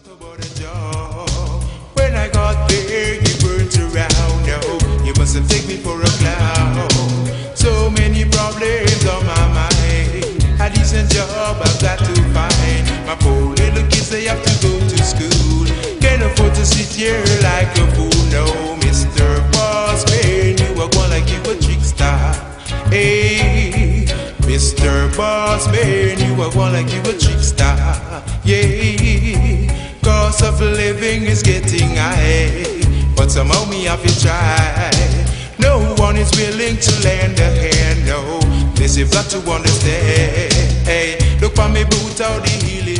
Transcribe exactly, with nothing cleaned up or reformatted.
about a job. When I got there, you weren't around. No, you must have taken me for a clown. So many problems on my mind. A decent job I've got to find. My poor little kids, they have to go to school. Can't afford to sit here like a fool. No, Mister Bossman, you are going like you a trickster. Hey, Mister Bossman, you are going like you a trickster. Yeah, cost of living is getting high, but somehow me have to try. No one is willing to lend a hand, no. This you've got to understand. Hey, look for me boot out the heel.